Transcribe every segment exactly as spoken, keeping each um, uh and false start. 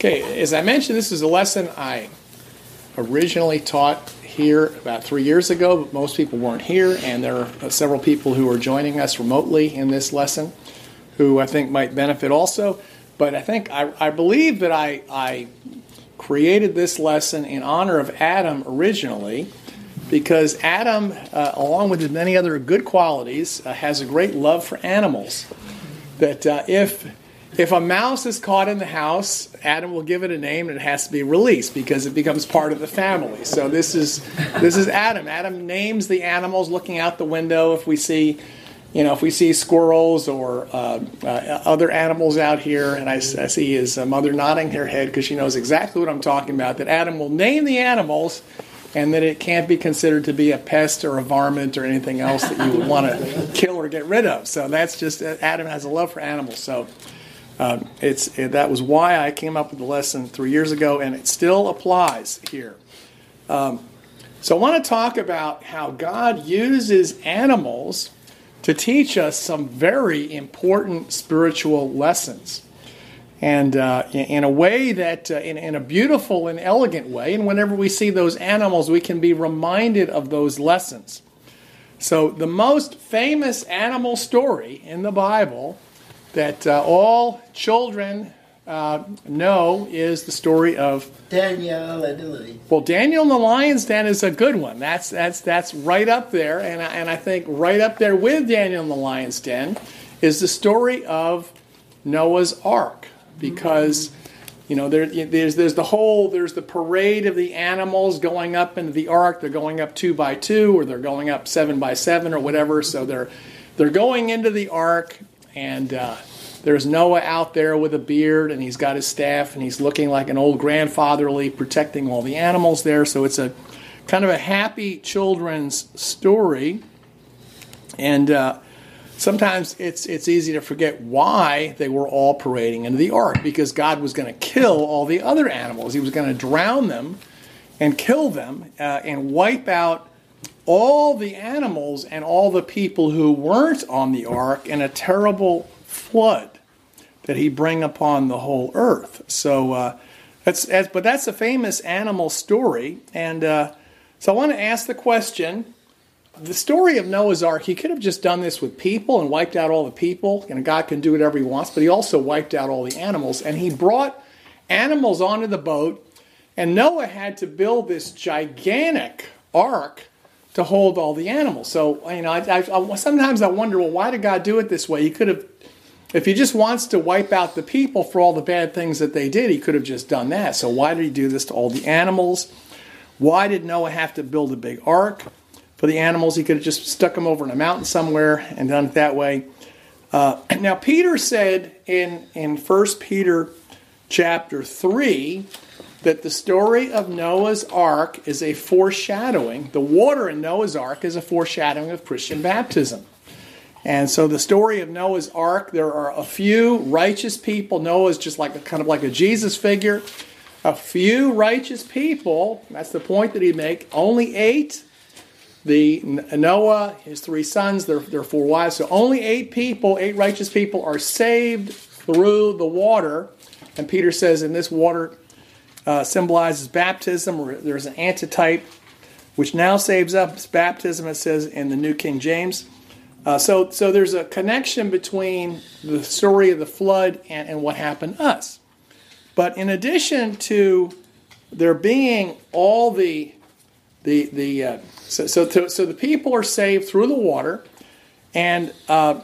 Okay, as I mentioned, this is a lesson I originally taught here about three years ago, but most people weren't here, and there are several people who are joining us remotely in this lesson who I think might benefit also. But I think, I, I believe that I, I created this lesson in honor of Adam originally, because Adam, uh, along with his many other good qualities, uh, has a great love for animals. That uh, if if a mouse is caught in the house, Adam will give it a name and it has to be released because it becomes part of the family. So this is this is Adam. Adam names the animals looking out the window. If we see, you know, if we see squirrels or uh, uh, other animals out here, and I, I see his uh, mother nodding her head because she knows exactly what I'm talking about, that Adam will name the animals, and that it can't be considered to be a pest or a varmint or anything else that you would want to kill or get rid of. So that's just, Adam has a love for animals. So um, it's it, that was why I came up with the lesson three years ago, and it still applies here. Um, so I want to talk about how God uses animals to teach us some very important spiritual lessons. And uh, in, in a way that, uh, in, in a beautiful and elegant way, and whenever we see those animals, we can be reminded of those lessons. So the most famous animal story in the Bible that uh, all children uh, know is the story of Daniel and the lion. Well, Daniel and the Lion's Den is a good one. That's that's that's right up there, and I, and I think right up there with Daniel and the Lion's Den is the story of Noah's Ark. Because, you know, there, there's there's the whole, there's the parade of the animals going up into the ark. They're going up two by two, or they're going up seven by seven, or whatever. So they're they're going into the ark, and uh, there's Noah out there with a beard, and he's got his staff, and he's looking like an old grandfatherly, protecting all the animals there. So it's a kind of a happy children's story, and uh, sometimes it's it's easy to forget why they were all parading into the ark, because God was going to kill all the other animals. He was going to drown them and kill them uh, and wipe out all the animals and all the people who weren't on the ark in a terrible flood that he'd bring upon the whole earth. So uh, that's, that's but that's a famous animal story, and uh, so I want to ask the question. The story of Noah's Ark, he could have just done this with people and wiped out all the people. You know, God can do whatever he wants, but he also wiped out all the animals. And he brought animals onto the boat, and Noah had to build this gigantic ark to hold all the animals. So, you know, I, I, I, sometimes I wonder, well, why did God do it this way? He could have, if he just wants to wipe out the people for all the bad things that they did, he could have just done that. So why did he do this to all the animals? Why did Noah have to build a big ark for the animals? He could have just stuck them over in a mountain somewhere and done it that way. Uh, now, Peter said in, in First Peter chapter three that the story of Noah's Ark is a foreshadowing. The water in Noah's Ark is a foreshadowing of Christian baptism. And so the story of Noah's Ark, there are a few righteous people. Noah is just like a, kind of like a Jesus figure. A few righteous people, that's the point that he'd make, only eight. The Noah, his three sons, their, their four wives. So only eight people, eight righteous people are saved through the water. And Peter says in this water uh, symbolizes baptism. Or there's an antitype which now saves us baptism, it says in the New King James. Uh, so, so there's a connection between the story of the flood and, and what happened to us. But in addition to there being all the the the uh, So, so, to, so the people are saved through the water, and uh,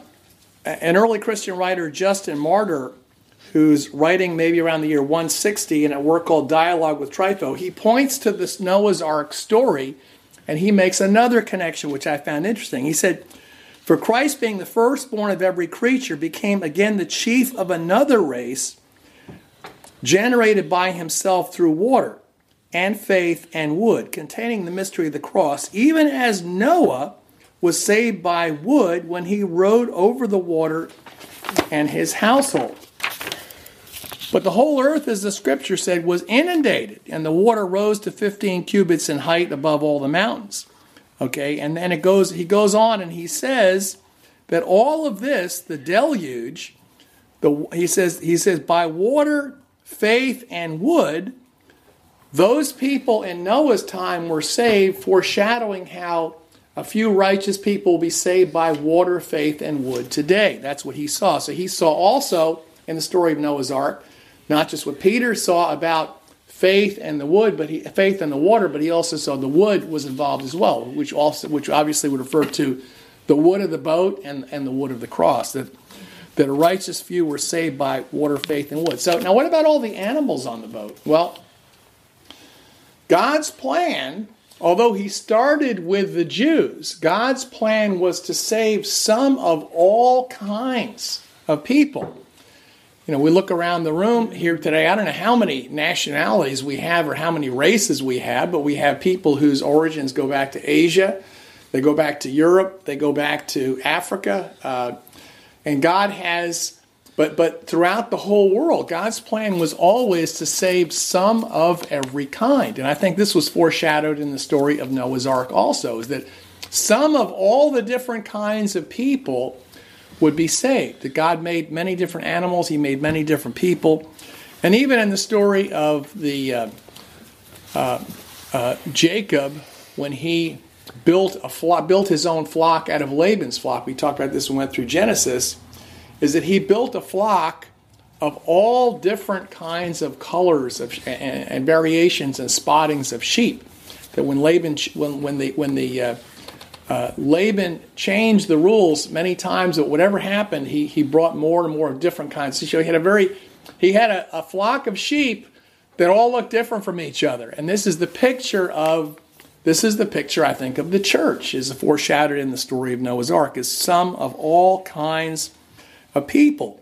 an early Christian writer, Justin Martyr, who's writing maybe around the year one sixty in a work called Dialogue with Trypho, he points to this Noah's Ark story, and he makes another connection, which I found interesting. He said, "For Christ, being the firstborn of every creature, became again the chief of another race, generated by himself through water, and faith and wood, containing the mystery of the cross, even as Noah was saved by wood when he rode over the water and his household. But the whole earth, as the scripture said, was inundated, and the water rose to fifteen cubits in height above all the mountains." Okay, and then it goes. He goes on and he says that all of this, the deluge, the he says he says by water, faith, and wood, those people in Noah's time were saved, foreshadowing how a few righteous people will be saved by water, faith, and wood today. That's what he saw. So he saw also in the story of Noah's Ark, not just what Peter saw about faith and the wood, but he, faith and the water, but he also saw the wood was involved as well, which also, which obviously would refer to the wood of the boat and, and the wood of the cross. That that a righteous few were saved by water, faith, and wood. So now, what about all the animals on the boat? Well, God's plan, although he started with the Jews, God's plan was to save some of all kinds of people. You know, we look around the room here today, I don't know how many nationalities we have or how many races we have, but we have people whose origins go back to Asia, they go back to Europe, they go back to Africa, uh, and God has, but but throughout the whole world, God's plan was always to save some of every kind. And I think this was foreshadowed in the story of Noah's Ark also, is that some of all the different kinds of people would be saved. That God made many different animals, he made many different people. And even in the story of the uh, uh, uh, Jacob, when he built a flock, built his own flock out of Laban's flock, we talked about this when we went through Genesis, is that he built a flock of all different kinds of colors of, and, and variations and spottings of sheep. That when Laban, when when the when the uh, uh, Laban changed the rules many times, that whatever happened, he he brought more and more of different kinds. So he had a very he had a, a flock of sheep that all looked different from each other. And this is the picture of this is the picture I think of the church, is foreshadowed in the story of Noah's Ark, is some of all kinds of people.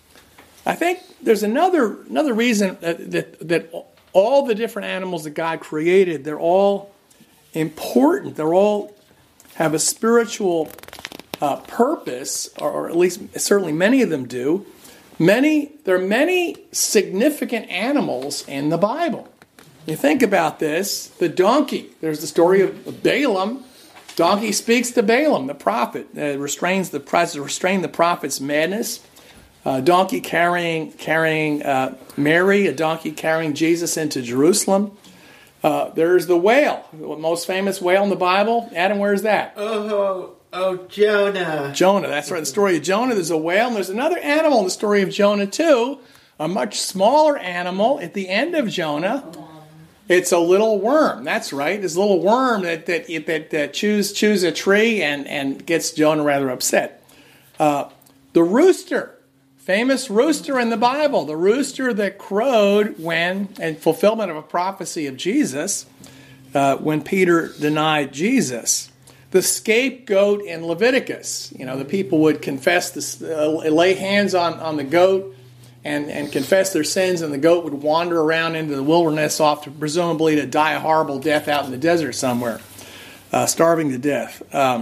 I think there's another another reason that, that that all the different animals that God created, they're all important. They're all have a spiritual uh, purpose, or, or at least certainly many of them do. Many there are many significant animals in the Bible. You think about this, the donkey. There's the story of Balaam. Donkey speaks to Balaam, the prophet, uh, restrains the restrain the prophet's madness. Uh, donkey carrying carrying uh, Mary, a donkey carrying Jesus into Jerusalem. Uh, there's the whale, the most famous whale in the Bible. Adam, where's that? Oh, oh, Jonah. Jonah, that's right. The story of Jonah. There's a whale, and there's another animal in the story of Jonah too. A much smaller animal at the end of Jonah. It's a little worm. That's right. This little worm that that that, that chews chews a tree and, and gets Jonah rather upset. Uh, the rooster, famous rooster in the Bible, the rooster that crowed when, in fulfillment of a prophecy of Jesus, uh, when Peter denied Jesus. The scapegoat in Leviticus. You know, the people would confess this, uh, lay hands on, on the goat. And, and confess their sins, and the goat would wander around into the wilderness, off to, presumably to die a horrible death out in the desert somewhere, uh, starving to death. Um,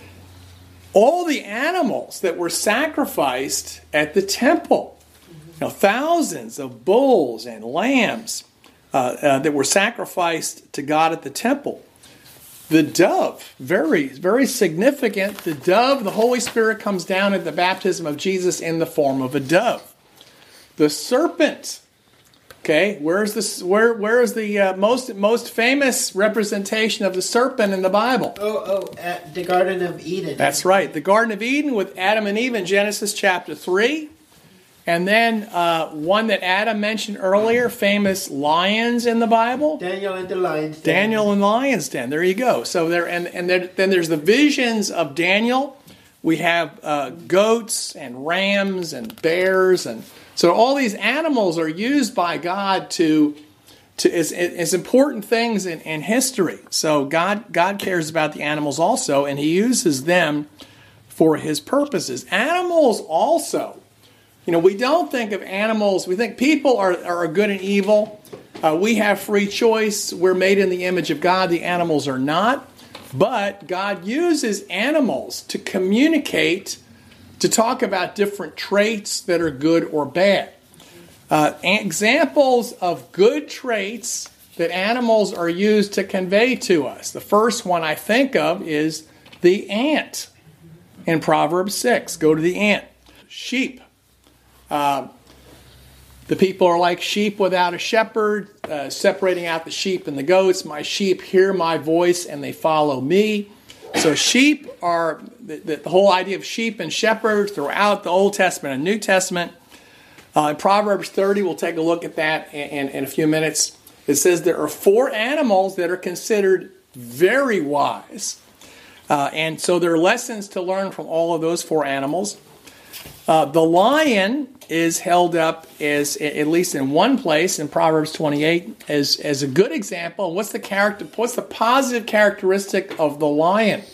all the animals that were sacrificed at the temple, you know, thousands of bulls and lambs uh, uh, that were sacrificed to God at the temple. The dove, very, very significant. The dove, the Holy Spirit comes down at the baptism of Jesus in the form of a dove. The serpent. Okay, where's this? Where where is the uh, most most famous representation of the serpent in the Bible? Oh, oh, at the Garden of Eden. That's right, the Garden of Eden with Adam and Eve in Genesis chapter three, and then uh, one that Adam mentioned earlier, famous lions in the Bible. Daniel and the Lion's Den. Daniel and the Lion's Den. There you go. So there, and and there, then there's the visions of Daniel. We have uh, goats and rams and bears, and so all these animals are used by God to, to as, as important things in, in history. So God God cares about the animals also, and He uses them for His purposes. Animals also, you know, we don't think of animals. We think people are are good and evil. Uh, we have free choice. We're made in the image of God. The animals are not. But God uses animals to communicate, to talk about different traits that are good or bad. Uh, examples of good traits that animals are used to convey to us. The first one I think of is the ant in Proverbs six. Go to the ant. Sheep. Uh, The people are like sheep without a shepherd, uh, separating out the sheep and the goats. My sheep hear my voice and they follow me. So sheep are, the, the whole idea of sheep and shepherd throughout the Old Testament and New Testament. Uh, in Proverbs thirty, we'll take a look at that in, in, in a few minutes. It says there are four animals that are considered very wise. Uh, and so there are lessons to learn from all of those four animals. Uh, the lion is held up as, at least in one place in Proverbs twenty-eight, as, as a good example. What's the character? What's the positive characteristic of the lion?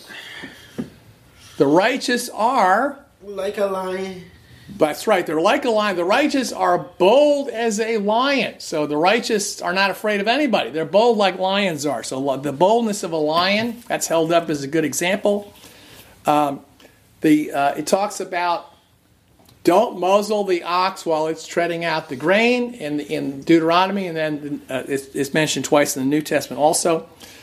The righteous are like a lion. That's right. They're like a lion. The righteous are bold as a lion. So the righteous are not afraid of anybody. They're bold like lions are. So the boldness of a lion, that's held up as a good example. Um, the uh, it talks about don't muzzle the ox while it's treading out the grain in, in Deuteronomy, and then uh, it's, it's mentioned twice in the New Testament also.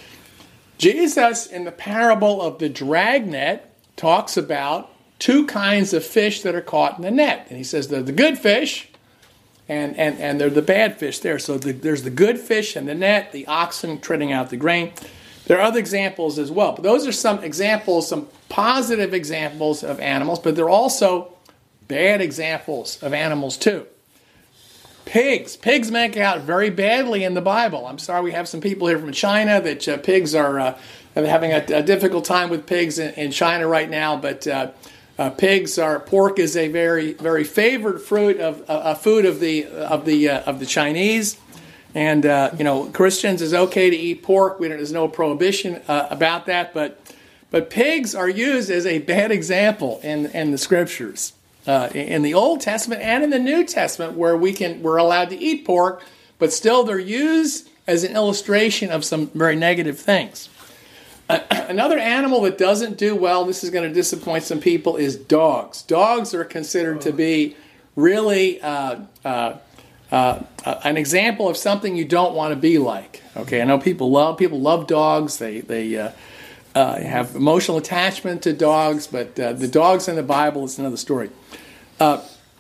Jesus, in the parable of the dragnet, talks about two kinds of fish that are caught in the net. And he says they're the good fish, and, and, and they're the bad fish there. So the, there's the good fish in the net, the oxen treading out the grain. There are other examples as well. But those are some examples, some positive examples of animals, but there are also bad examples of animals too. Pigs. Pigs make out very badly in the Bible. I'm sorry we have some people here from China that uh, pigs are uh, having a, a difficult time with pigs in, in China right now, but uh, uh, pigs are, pork is a very, very favored fruit of uh, a food of the of the uh, of the Chinese. And uh, you know, Christians, is okay to eat pork. We don't, there's no prohibition uh, about that, but but pigs are used as a bad example in in the scriptures. Uh, in the Old Testament and in the New Testament, where we can we're allowed to eat pork, but still they're used as an illustration of some very negative things. Uh, another animal that doesn't do well, this is going to disappoint some people, is dogs. Dogs are considered to be really uh, uh, uh, an example of something you don't want to be like. Okay, I know people love people love dogs. They they uh, uh, have emotional attachment to dogs, but uh, the dogs in the Bible is another story. Uh,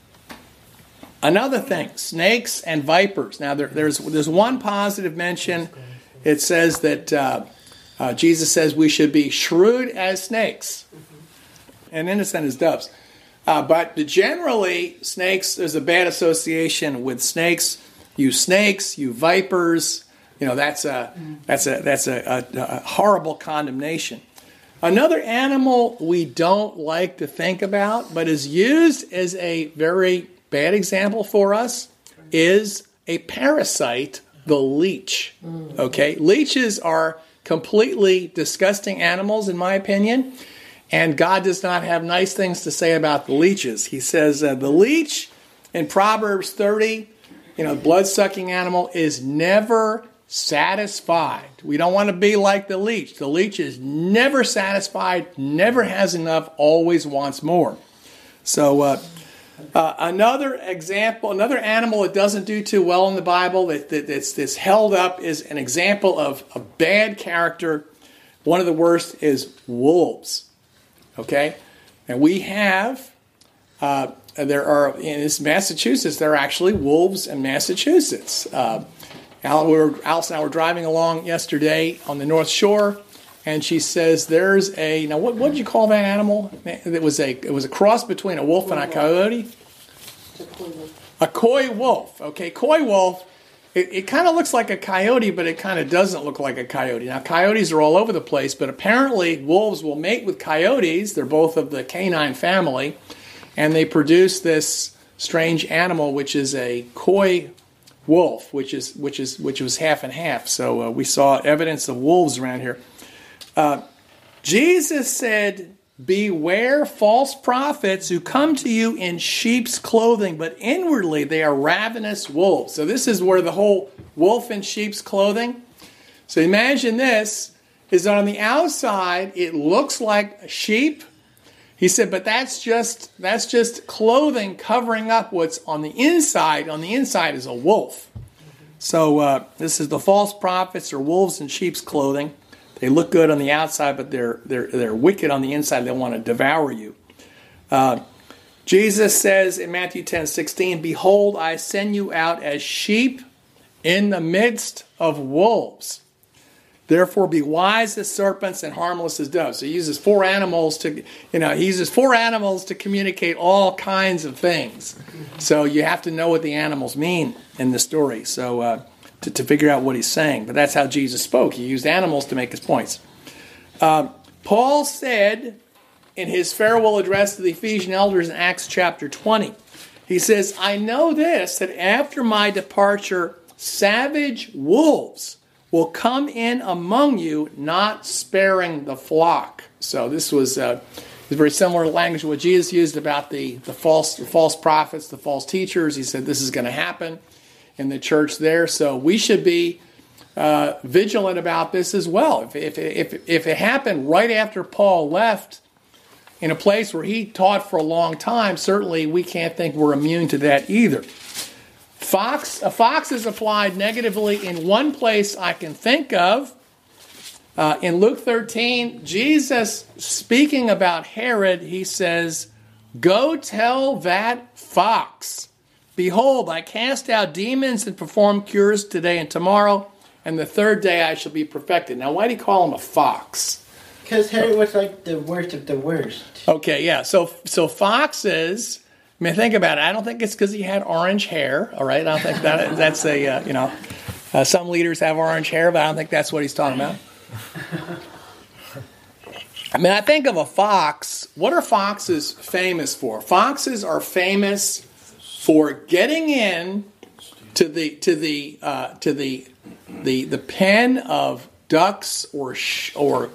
another thing, snakes and vipers. Now, there, there's there's one positive mention. It says that uh, uh, Jesus says we should be shrewd as snakes and innocent as doves. Uh, but generally, snakes, there's a bad association with snakes. You snakes, you vipers. You know, that's a that's a that's a, a, a horrible condemnation. Another animal we don't like to think about, but is used as a very bad example for us, is a parasite, the leech. Okay, leeches are completely disgusting animals, in my opinion, and God does not have nice things to say about the leeches. He says uh, the leech in Proverbs thirty, you know, blood-sucking animal, is never satisfied. We don't want to be like the leech. The leech is never satisfied, never has enough, always wants more. So uh, uh, another example, another animal that doesn't do too well in the Bible that, that, that's, that's held up is an example of a bad character. One of the worst is wolves. Okay? And we have, uh, there are, in this Massachusetts, there are actually wolves in Massachusetts. Uh, Al, we were, Alice and I were driving along yesterday on the North Shore, and she says there's a, now what what did you call that animal? It was a it was a cross between a wolf and a coyote. A coy wolf. Okay, coy wolf. It, it kind of looks like a coyote, but it kind of doesn't look like a coyote. Now, coyotes are all over the place, but apparently wolves will mate with coyotes. They're both of the canine family, and they produce this strange animal, which is a coy wolf, which is which is which was half and half. So uh, we saw evidence of wolves around here. Uh, Jesus said, "Beware false prophets who come to you in sheep's clothing, but inwardly they are ravenous wolves." So this is where the whole wolf in sheep's clothing. So imagine this: is that on the outside it looks like a sheep. He said, but that's just that's just clothing covering up what's on the inside. On the inside is a wolf. So uh, this is the false prophets or wolves in sheep's clothing. They look good on the outside, but they're they're they're wicked on the inside. They want to devour you. Uh, Jesus says in Matthew ten sixteen, "Behold, I send you out as sheep in the midst of wolves. Therefore be wise as serpents and harmless as doves." So he uses four animals to, you know, he uses four animals to communicate all kinds of things. So you have to know what the animals mean in the story. So uh, to, to figure out what he's saying. But that's how Jesus spoke. He used animals to make his points. Um, Paul said in his farewell address to the Ephesian elders in Acts chapter twenty, he says, "I know this, that after my departure, savage wolves will come in among you, not sparing the flock." So this was uh, very similar language to what Jesus used about the, the false the false prophets, the false teachers. He said this is going to happen in the church there. So we should be uh, vigilant about this as well. If, if, if, if it happened right after Paul left in a place where he taught for a long time, certainly we can't think we're immune to that either. Fox, a fox is applied negatively in one place I can think of. Uh, in Luke thirteen, Jesus, speaking about Herod, he says, "Go tell that fox, behold, I cast out demons and perform cures today and tomorrow, and the third day I shall be perfected." Now, why do you call him a fox? Because Herod was like the worst of the worst. Okay, yeah. So, so foxes. I mean, think about it. I don't think it's because he had orange hair. All right, I don't think that that's a uh, you know. Uh, some leaders have orange hair, but I don't think that's what he's talking about. I mean, I think of a fox. What are foxes famous for? Foxes are famous for getting in to the to the uh, to the the the pen of ducks or sh- or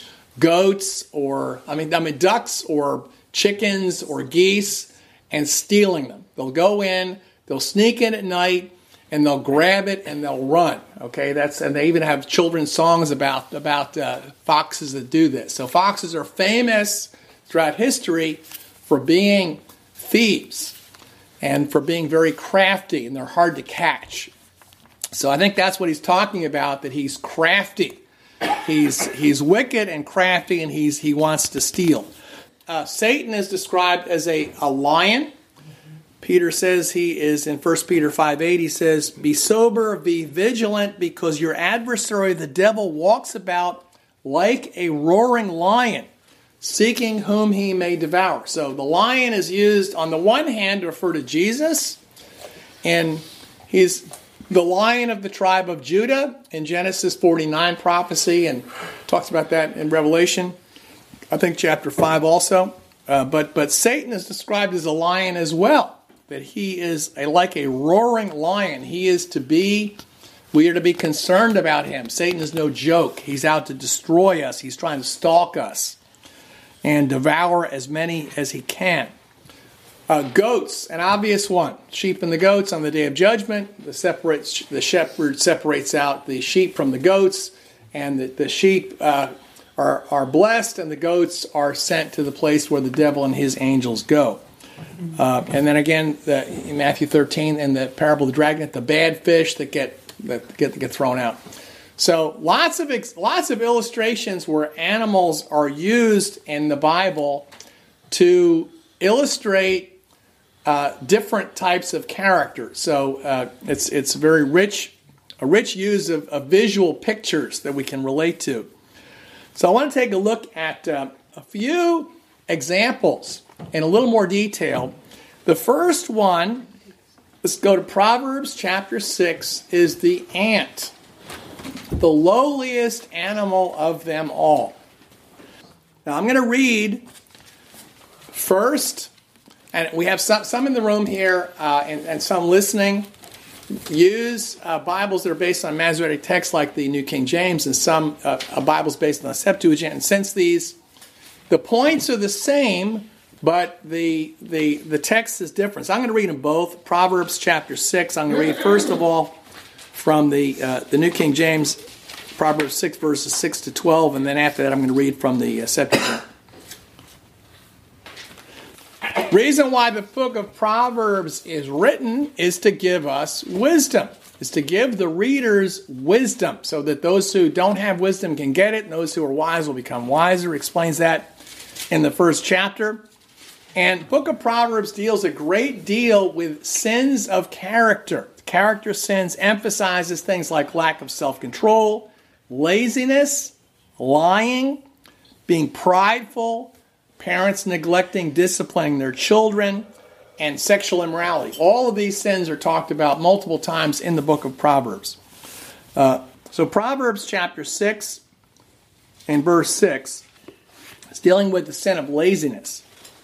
goats or I mean I mean ducks or chickens or geese and stealing them. They'll go in, they'll sneak in at night, and they'll grab it and they'll run. Okay, that's and they even have children's songs about about uh, foxes that do this. So foxes are famous throughout history for being thieves and for being very crafty, and they're hard to catch. So I think that's what he's talking about, that he's crafty. He's he's wicked and crafty, and he's he wants to steal. Uh, Satan is described as a, a lion. Peter says he is, in First Peter five eight, he says, "Be sober, be vigilant, because your adversary, the devil, walks about like a roaring lion, seeking whom he may devour." So the lion is used on the one hand to refer to Jesus, and he's the lion of the tribe of Judah in Genesis forty-nine prophecy, and talks about that in Revelation, I think chapter five also. Uh, but but Satan is described as a lion as well, that he is a, like a roaring lion. He is to be, we are to be concerned about him. Satan is no joke. He's out to destroy us. He's trying to stalk us and devour as many as he can. Uh, goats, an obvious one. Sheep and the goats on the day of judgment. The, separates, the shepherd separates out the sheep from the goats, and the, the sheep uh, are, are blessed, and the goats are sent to the place where the devil and his angels go. Uh, and then again, the, in Matthew thirteen, in the parable of the dragon, the bad fish that get that get, that get thrown out. So lots of lots of illustrations where animals are used in the Bible to illustrate uh, different types of characters. So uh, it's it's very rich, a rich use of, of visual pictures that we can relate to. So I want to take a look at uh, a few examples in a little more detail. The first one, let's go to Proverbs chapter six, is the ant, the lowliest animal of them all. Now I'm going to read first, and we have some, some in the room here uh, and, and some listening. Use uh, Bibles that are based on Masoretic texts like the New King James, and some uh, uh, Bibles based on the Septuagint. And since these, the points are the same, but the the the text is different. So I'm going to read them both. Proverbs chapter six. I'm going to read first of all from the uh, the New King James, Proverbs six verses six to twelve, and then after that I'm going to read from the uh, Septuagint. Reason why the book of Proverbs is written is to give us wisdom. Is to give the readers wisdom, so that those who don't have wisdom can get it, and those who are wise will become wiser. Explains that in the first chapter. And Book of Proverbs deals a great deal with sins of character. Character sins emphasizes things like lack of self-control, laziness, lying, being prideful, parents neglecting, disciplining their children, and sexual immorality. All of these sins are talked about multiple times in the book of Proverbs. Uh, so Proverbs chapter six and verse six is dealing with the sin of laziness.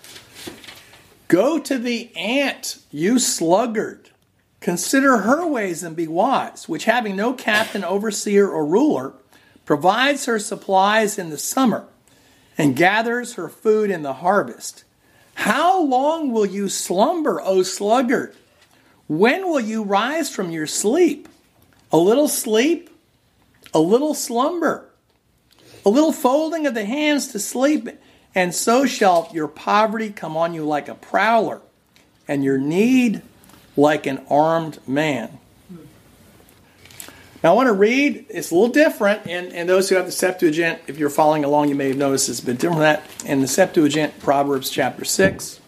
Go to the ant, you sluggard. Consider her ways and be wise, which having no captain, overseer, or ruler, provides her supplies in the summer and gathers her food in the harvest. How long will you slumber, O sluggard? When will you rise from your sleep? A little sleep, a little slumber, a little folding of the hands to sleep, and so shall your poverty come on you like a prowler, and your need like an armed man. Now I want to read, it's a little different, and, and those who have the Septuagint, if you're following along, you may have noticed it's a bit different from that. In the Septuagint, Proverbs chapter six,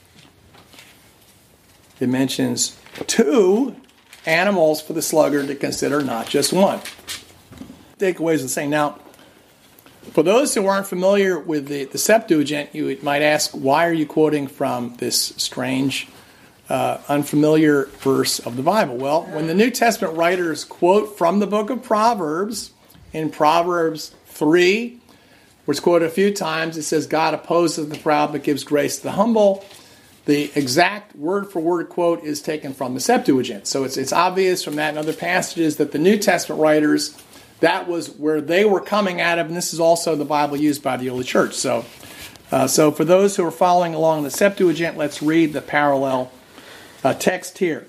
it mentions two animals for the sluggard to consider, not just one. Takeaways are the same. Now, for those who aren't familiar with the, the Septuagint, you might ask, why are you quoting from this strange Uh, unfamiliar verse of the Bible? Well, when the New Testament writers quote from the book of Proverbs, in Proverbs three, which is quoted a few times, it says, God opposes the proud but gives grace to the humble. The exact word-for-word quote is taken from the Septuagint. So it's, it's obvious from that and other passages that the New Testament writers, that was where they were coming out of, and this is also the Bible used by the early church. So, uh, so for those who are following along the Septuagint, let's read the parallel Uh, text here.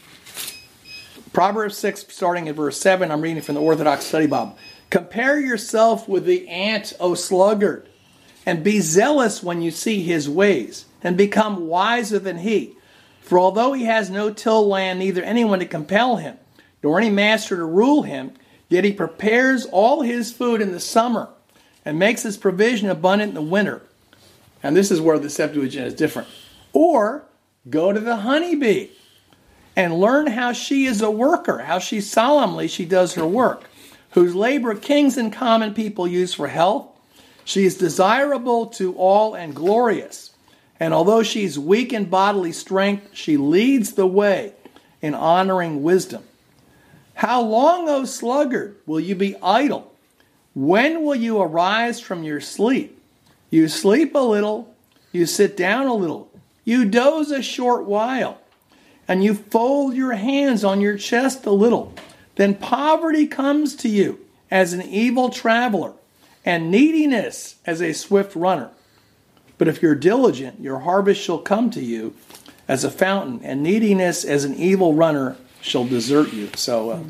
Proverbs six, starting at verse seven, I'm reading from the Orthodox Study Bible. Compare yourself with the ant, O sluggard, and be zealous when you see his ways, and become wiser than he. For although he has no till land, neither anyone to compel him, nor any master to rule him, yet he prepares all his food in the summer, and makes his provision abundant in the winter. And this is where the Septuagint is different. Or, go to the honeybee and learn how she is a worker, how she solemnly she does her work, whose labor kings and common people use for health. She is desirable to all and glorious. And although she is weak in bodily strength, she leads the way in honoring wisdom. How long, O sluggard, will you be idle? When will you arise from your sleep? You sleep a little, you sit down a little, you doze a short while, and you fold your hands on your chest a little. Then poverty comes to you as an evil traveler, and neediness as a swift runner. But if you're diligent, your harvest shall come to you as a fountain, and neediness as an evil runner shall desert you. So, uh,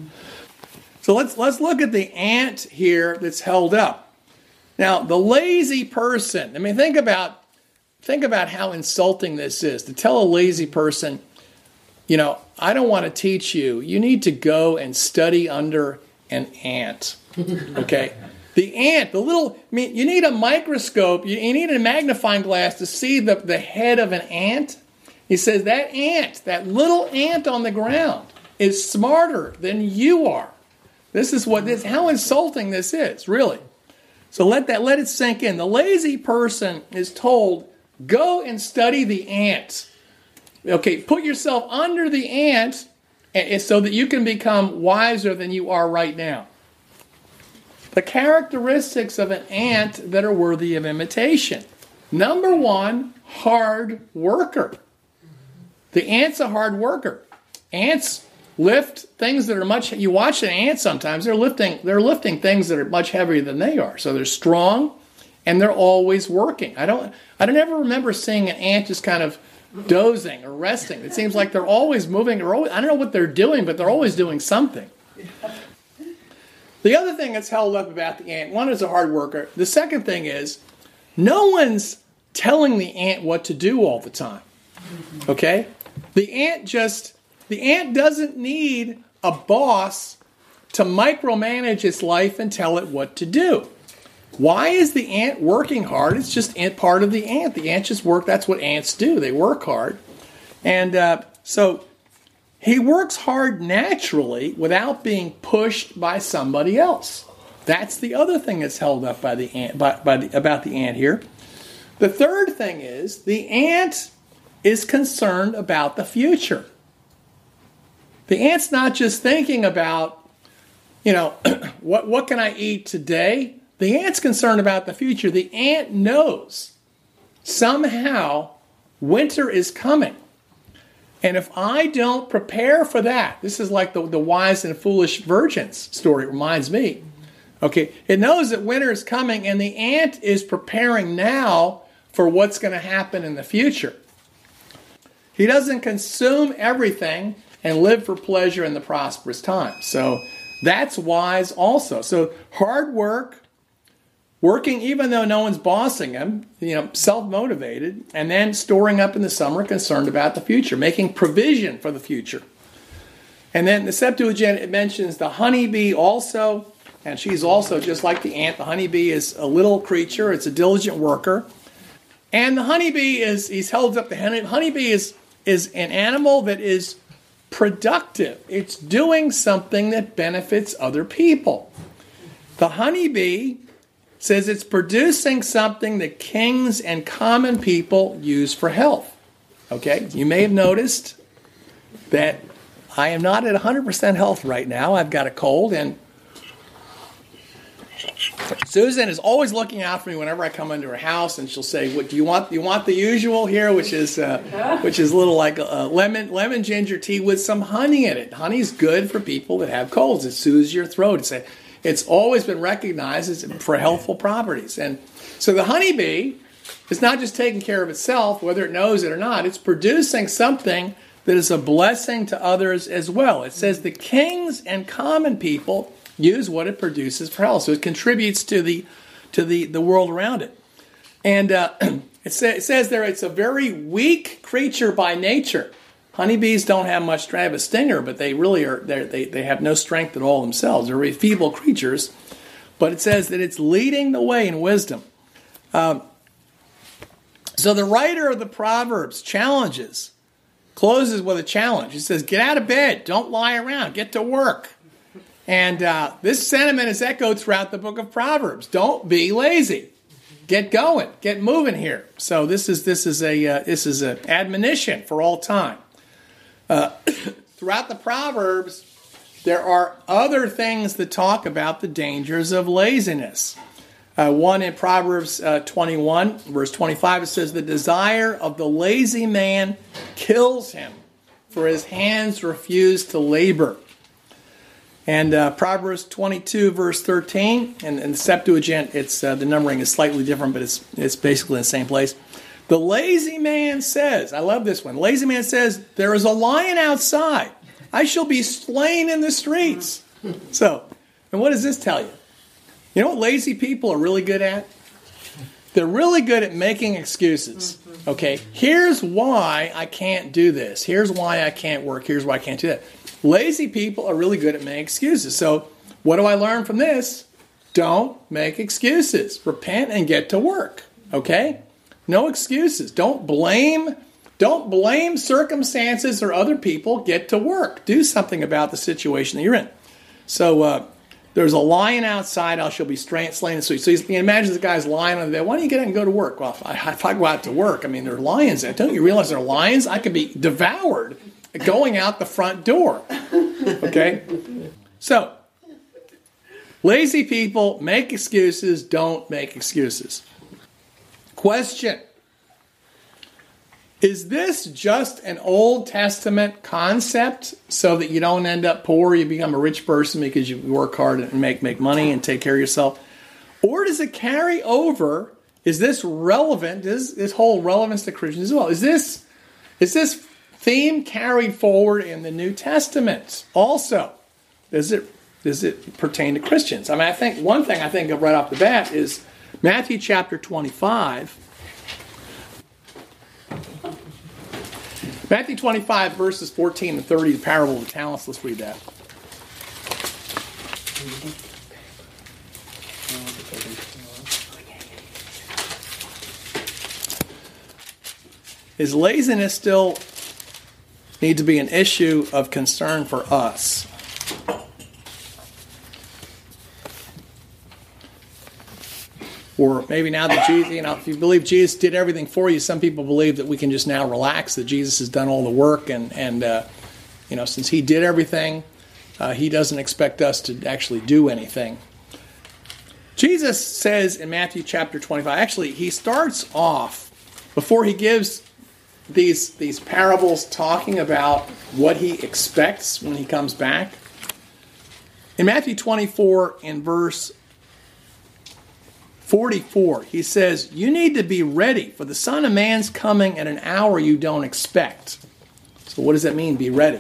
so let's let's look at the ant here that's held up. Now, the lazy person. I mean, think about. Think about how insulting this is. To tell a lazy person, you know, I don't want to teach you. You need to go and study under an ant. Okay? The ant, the little, I mean, you need a microscope. You, you need a magnifying glass to see the, the head of an ant. He says that ant, that little ant on the ground, is smarter than you are. This is what this, how insulting this is, really. So let that, let it sink in. The lazy person is told, go and study the ant. Okay, put yourself under the ant so that you can become wiser than you are right now. The characteristics of an ant that are worthy of imitation. Number one, hard worker. The ant's a hard worker. Ants lift things that are much, you watch an ant sometimes, they're lifting, they're lifting things that are much heavier than they are. So they're strong, and they're always working. I don't I don't ever remember seeing an ant just kind of dozing or resting. It seems like they're always moving. Or always, I don't know what they're doing, but they're always doing something. The other thing that's held up about the ant, one is a hard worker. The second thing is, no one's telling the ant what to do all the time. Okay? The ant just, the ant doesn't need a boss to micromanage its life and tell it what to do. Why is the ant working hard? It's just ant, part of the ant. The ants just work. That's what ants do. They work hard. And uh, so he works hard naturally without being pushed by somebody else. That's the other thing that's held up by the ant, by, by the, about the ant here. The third thing is the ant is concerned about the future. The ant's not just thinking about, you know, what, what can I eat today? The ant's concerned about the future. The ant knows somehow winter is coming. And if I don't prepare for that, this is like the, the wise and foolish virgins story, it reminds me. Okay, it knows that winter is coming, and the ant is preparing now for what's going to happen in the future. He doesn't consume everything and live for pleasure in the prosperous times. So that's wise also. So hard work, working even though no one's bossing him, you know, self-motivated, and then storing up in the summer, concerned about the future, making provision for the future. And then the Septuagint, it mentions the honeybee also, and she's also just like the ant. The honeybee is a little creature. It's a diligent worker. And the honeybee is, he's held up the honey, honeybee is, is an animal that is productive. It's doing something that benefits other people. The honeybee says it's producing something that kings and common people use for health. Okay, you may have noticed that I am not at one hundred percent health right now. I've got a cold, and Susan is always looking out for me whenever I come into her house, and she'll say, "What do you want? You want the usual here, which is uh, which is a little like a lemon lemon ginger tea with some honey in it. Honey's good for people that have colds. It soothes your throat. It's a, it's always been recognized as for healthful properties. And so the honeybee is not just taking care of itself, whether it knows it or not. It's producing something that is a blessing to others as well. It says the kings and common people use what it produces for health. So it contributes to the to the, the world around it. And uh, it, say, it says there it's a very weak creature by nature. Honeybees don't have much strength. They have a stinger, but they really are they they have no strength at all themselves. They're very feeble creatures. But it says that it's leading the way in wisdom. Um, so the writer of the Proverbs challenges, closes with a challenge. He says, get out of bed. Don't lie around. Get to work. And uh, this sentiment is echoed throughout the book of Proverbs. Don't be lazy. Get going. Get moving here. So this is this is a uh, this is an admonition for all time. Uh, throughout the Proverbs, there are other things that talk about the dangers of laziness. Uh, one in Proverbs uh, twenty-one, verse twenty-five, it says, the desire of the lazy man kills him, for his hands refuse to labor. And uh, Proverbs twenty-two, verse thirteen, and in the Septuagint, it's uh, the numbering is slightly different, but it's it's basically in the same place. The lazy man says, I love this one, the lazy man says, there is a lion outside. I shall be slain in the streets. So, and what does this tell you? You know what lazy people are really good at? They're really good at making excuses. Okay, here's why I can't do this. Here's why I can't work. Here's why I can't do that. Lazy people are really good at making excuses. So what do I learn from this? Don't make excuses. Repent and get to work. Okay? No excuses. Don't blame, don't blame circumstances or other people. Get to work. Do something about the situation that you're in. So uh, there's a lion outside. I shall be slain in the street. So you can imagine the guy's lying on there. Why don't you get out and go to work? Well, if I, if I go out to work, I mean, there are lions there. Don't you realize there are lions? I could be devoured going out the front door. Okay? So, lazy people make excuses, don't make excuses. Question. Is this just an Old Testament concept so that you don't end up poor, you become a rich person because you work hard and make, make money and take care of yourself? Or does it carry over? Is this relevant? Is this whole relevance to Christians as well? Is this, is this theme carried forward in the New Testament also? Does it does it pertain to Christians? I mean, I think one thing I think of right off the bat is Matthew chapter twenty-five. Matthew twenty-five, verses fourteen and thirty, the parable of the talents. Let's read that. is laziness still need to be an issue of concern for us? Or maybe now that Jesus, you know, if you believe Jesus did everything for you, some people believe that we can just now relax, that Jesus has done all the work, and, and uh, you know, since he did everything, uh, he doesn't expect us to actually do anything. Jesus says in Matthew chapter twenty-five, actually, he starts off, before he gives these, these parables talking about what he expects when he comes back. In Matthew twenty-four, in verse forty-four, he says, you need to be ready, for the Son of Man's coming at an hour you don't expect. So what does that mean, be ready?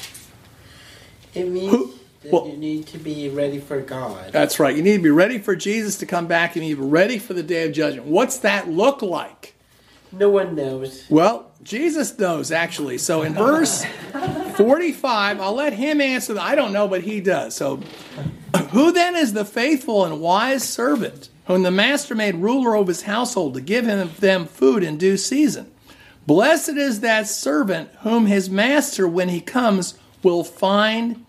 It means Who, that well, you need to be ready for God. That's right. You need to be ready for Jesus to come back. You need to be ready for the day of judgment. What's that look like? No one knows. Well, Jesus knows, actually. So in verse forty-five, I'll let him answer that. I don't know, but he does. So, who then is the faithful and wise servant, whom the master made ruler over his household to give him them food in due season? Blessed is that servant whom his master, when he comes, will find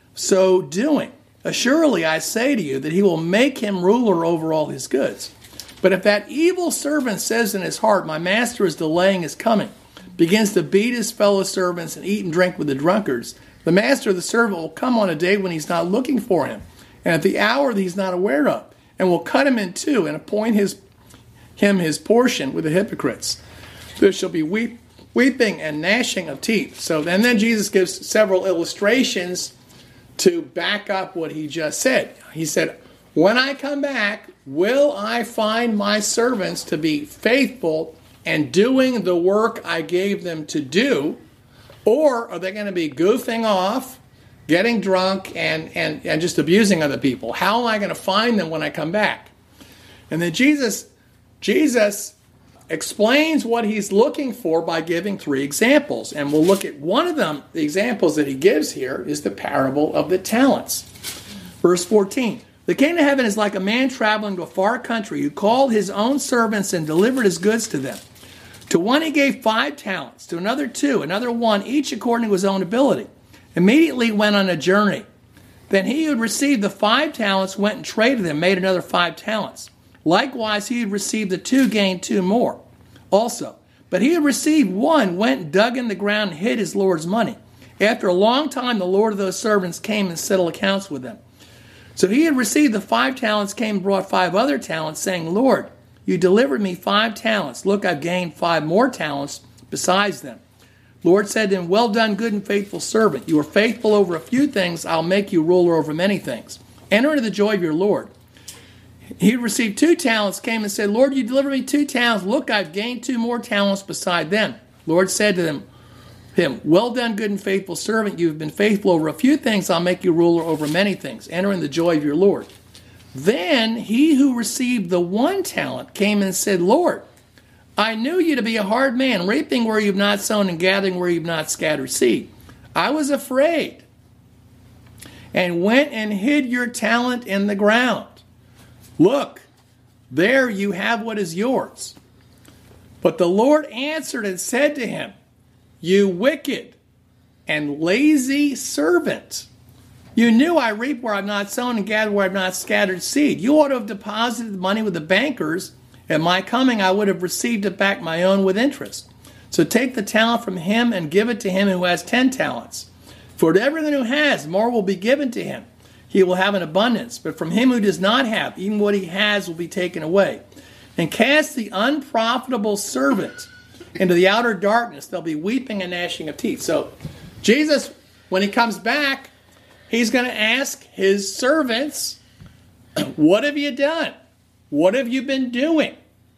so doing. Assuredly, I say to you that he will make him ruler over all his goods. But if that evil servant says in his heart, my master is delaying his coming, begins to beat his fellow servants and eat and drink with the drunkards, the master of the servant will come on a day when he's not looking for him, and at the hour that he's not aware of, and will cut him in two and appoint his, him his portion with the hypocrites. There shall be weep, weeping and gnashing of teeth. So, and then Jesus gives several illustrations to back up what he just said. He said, when I come back, will I find my servants to be faithful and doing the work I gave them to do? Or are they going to be goofing off, getting drunk, and, and, and just abusing other people? How am I going to find them when I come back? And then Jesus, Jesus explains what he's looking for by giving three examples. And we'll look at one of them. The examples that he gives here is the parable of the talents. Verse fourteen. The kingdom of heaven is like a man traveling to a far country who called his own servants and delivered his goods to them. To one he gave five talents, to another two, another one, each according to his own ability. Immediately went on a journey. Then he who had received the five talents went and traded them, made another five talents. Likewise, he who had received the two gained two more also. But he who had received one went and dug in the ground and hid his Lord's money. After a long time, the Lord of those servants came and settled accounts with them. So he had received the five talents, came and brought five other talents, saying, Lord, you delivered me five talents. Look, I've gained five more talents besides them. Lord said to him, well done, good and faithful servant. You are faithful over a few things. I'll make you ruler over many things. Enter into the joy of your Lord. He had received two talents, came and said, Lord, you delivered me two talents. Look, I've gained two more talents beside them. Lord said to them, him, well done, good and faithful servant. You have been faithful over a few things. I'll make you ruler over many things. Enter in the joy of your Lord. Then he who received the one talent came and said, Lord, I knew you to be a hard man, reaping where you've not sown and gathering where you've not scattered seed. I was afraid and went and hid your talent in the ground. Look, there you have what is yours. But the Lord answered and said to him, you wicked and lazy servant. You knew I reap where I've not sown and gather where I've not scattered seed. You ought to have deposited the money with the bankers. At my coming, I would have received it back my own with interest. So take the talent from him and give it to him who has ten talents. For to everyone who has, more will be given to him. He will have an abundance. But from him who does not have, even what he has will be taken away. And cast the unprofitable servant into the outer darkness. There'll be weeping and gnashing of teeth. So Jesus, when he comes back, he's going to ask his servants, what have you done? What have you been doing?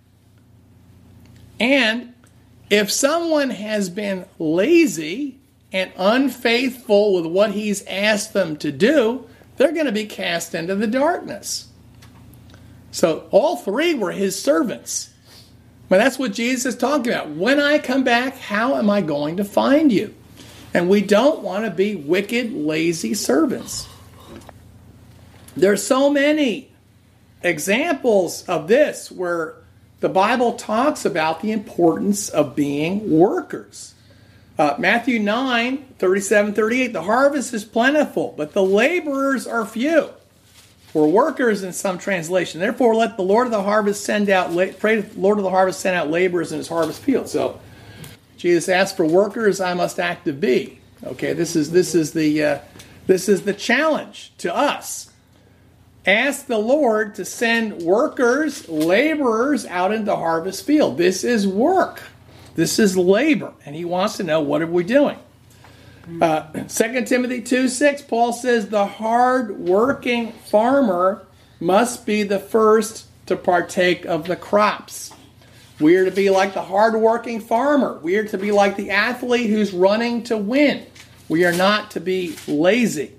And if someone has been lazy and unfaithful with what he's asked them to do, they're going to be cast into the darkness. So all three were his servants. But that's what Jesus is talking about. When I come back, how am I going to find you? And we don't want to be wicked, lazy servants. There are so many examples of this where the Bible talks about the importance of being workers. Uh, Matthew nine, thirty-seven, thirty-eight, the harvest is plentiful, but the laborers are few. Or workers in some translation. Therefore, let the Lord of the harvest send out, pray to the Lord of the harvest send out laborers in his harvest field. So, Jesus asked for workers, I must active be. Okay, this is this is the uh, this is the challenge to us. Ask the Lord to send workers, laborers out into the harvest field. This is work. This is labor. And he wants to know, what are we doing? Uh, Second Timothy two six, Paul says, the hard-working farmer must be the first to partake of the crops. We are to be like the hard-working farmer. We are to be like the athlete who's running to win. We are not to be lazy.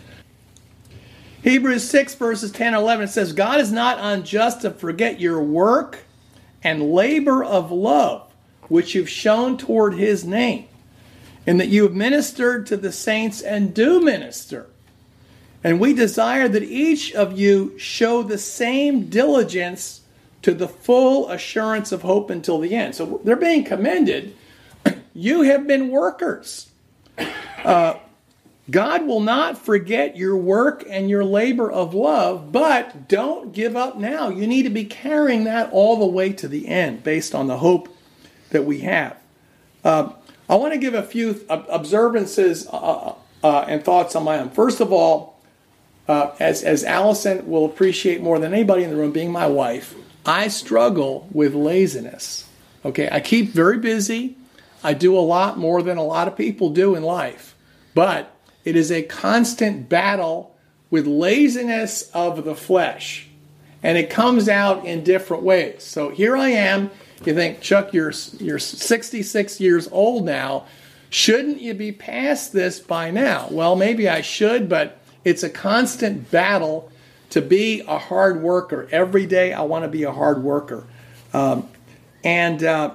Hebrews six verses ten and eleven, it says, God is not unjust to forget your work and labor of love, which you've shown toward his name, and that you have ministered to the saints and do minister. And we desire that each of you show the same diligence to the full assurance of hope until the end. So they're being commended. You have been workers. Uh, God will not forget your work and your labor of love, but don't give up now. You need to be carrying that all the way to the end based on the hope that we have. Uh, I want to give a few observances uh, uh, and thoughts on my own. First of all, uh, as, as Allison will appreciate more than anybody in the room, being my wife, I struggle with laziness. Okay, I keep very busy. I do a lot more than a lot of people do in life. But it is a constant battle with laziness of the flesh. And it comes out in different ways. So here I am. You think, Chuck, you're, you're sixty-six years old now. Shouldn't you be past this by now? Well, maybe I should, but it's a constant battle to be a hard worker. Every day I want to be a hard worker. Um, and, uh,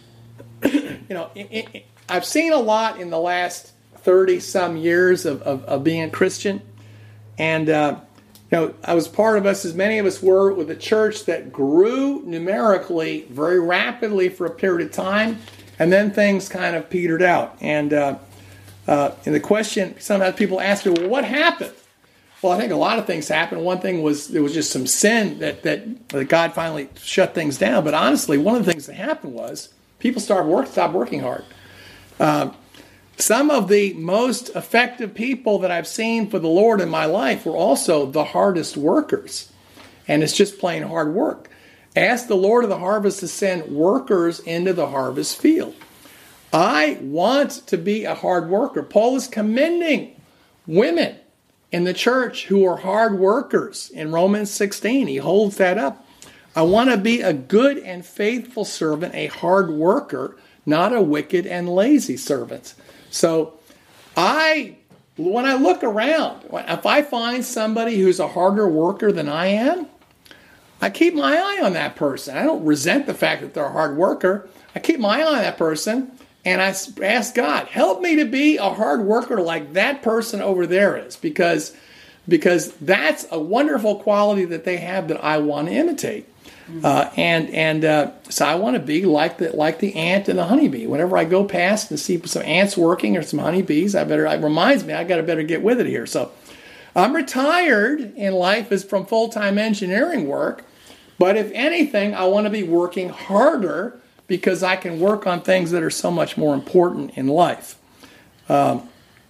you know, it, it, I've seen a lot in the last thirty-some years of, of, of being a Christian. And, uh, you know, I was part of us, as many of us were, with a church that grew numerically very rapidly for a period of time, and then things kind of petered out. And, uh, uh, and the question, sometimes people ask me, well, what happened? Well, I think a lot of things happened. One thing was there was just some sin that, that, that God finally shut things down. But honestly, one of the things that happened was people started work, stopped working hard. Uh, Some of the most effective people that I've seen for the Lord in my life were also the hardest workers. And it's just plain hard work. Ask the Lord of the harvest to send workers into the harvest field. I want to be a hard worker. Paul is commending women in the church who are hard workers. In Romans sixteen, he holds that up. I want to be a good and faithful servant, a hard worker, not a wicked and lazy servant. So I, when I look around, if I find somebody who's a harder worker than I am, I keep my eye on that person. I don't resent the fact that they're a hard worker. I keep my eye on that person, and I ask God, help me to be a hard worker like that person over there is, because, because that's a wonderful quality that they have that I want to imitate. Uh, and and uh, so I want to be like the like the ant and the honeybee. Whenever I go past and see some ants working or some honeybees, I better. It reminds me I got to better get with it here. So I'm retired in life is from full-time engineering work, but if anything, I want to be working harder because I can work on things that are so much more important in life. Um,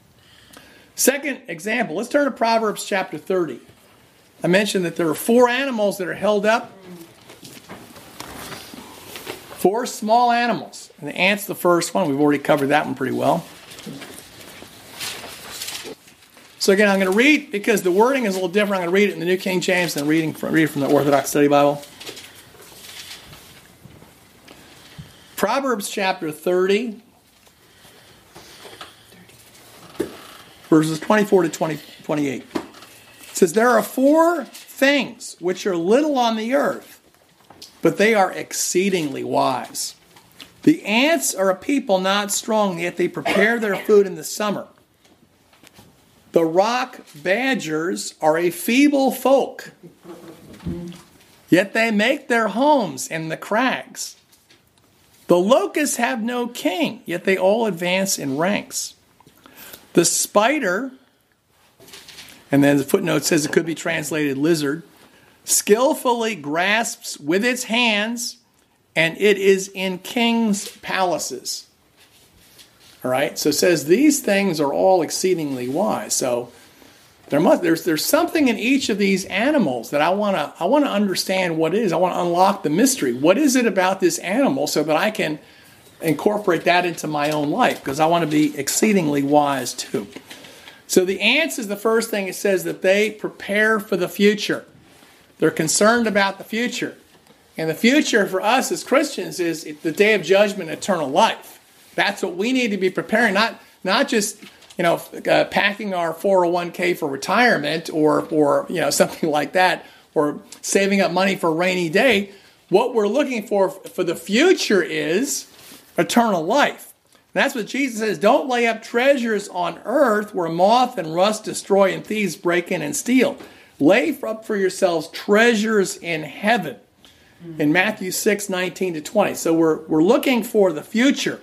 second example. Let's turn to Proverbs chapter thirty. I mentioned that there are four animals that are held up. Four small animals. And the ant's the first one. We've already covered that one pretty well. So again, I'm going to read, because the wording is a little different. I'm going to read it in the New King James and reading from, read from the Orthodox Study Bible. Proverbs chapter thirty, verses twenty-four to twenty, twenty-eight. It says, there are four things which are little on the earth, but they are exceedingly wise. The ants are a people not strong, yet they prepare their food in the summer. The rock badgers are a feeble folk. Yet they make their homes in the crags. The locusts have no king, yet they all advance in ranks. The spider, and then the footnote says it could be translated lizard, skillfully grasps with its hands, and it is in kings' palaces. All right, so it says these things are all exceedingly wise. So there must there's there's something in each of these animals that I want to I want to understand what it is. I want to unlock the mystery. What is it about this animal so that I can incorporate that into my own life, because I want to be exceedingly wise too. So the ants is the first thing. It says that they prepare for the future. They're concerned about the future. And the future for us as Christians is the day of judgment, eternal life. That's what we need to be preparing, not not just you know, uh, packing our four oh one k for retirement or, or, you know, something like that, or saving up money for a rainy day. What we're looking for for the future is eternal life. And that's what Jesus says. Don't lay up treasures on earth where moth and rust destroy and thieves break in and steal. Lay up for yourselves treasures in heaven. In Matthew six, nineteen to twenty. So we're, we're looking for the future.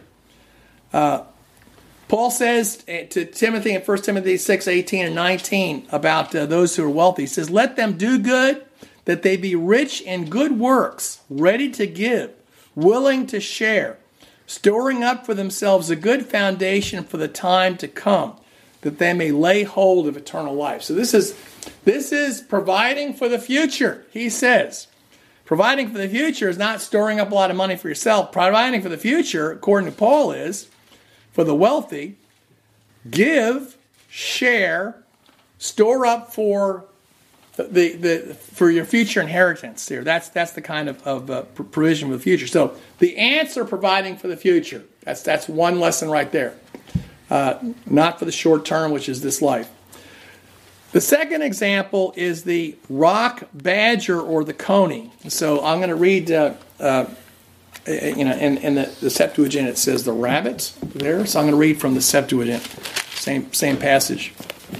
Uh, Paul says to Timothy in First Timothy six, eighteen and nineteen about uh, those who are wealthy. He says, let them do good, that they be rich in good works, ready to give, willing to share, storing up for themselves a good foundation for the time to come, that they may lay hold of eternal life. So this is, this is providing for the future, he says. Providing for the future is not storing up a lot of money for yourself. Providing for the future, according to Paul, is for the wealthy, give, share, store up for the the for your future inheritance. Here, that's that's the kind of of uh, provision for the future. So the ants are providing for the future. That's that's one lesson right there. Uh, not for the short term, which is this life. The second example is the rock badger or the coney. So I'm going to read. Uh, uh, You know, in, in the, the Septuagint it says the rabbit there. So I'm going to read from the Septuagint, same same passage.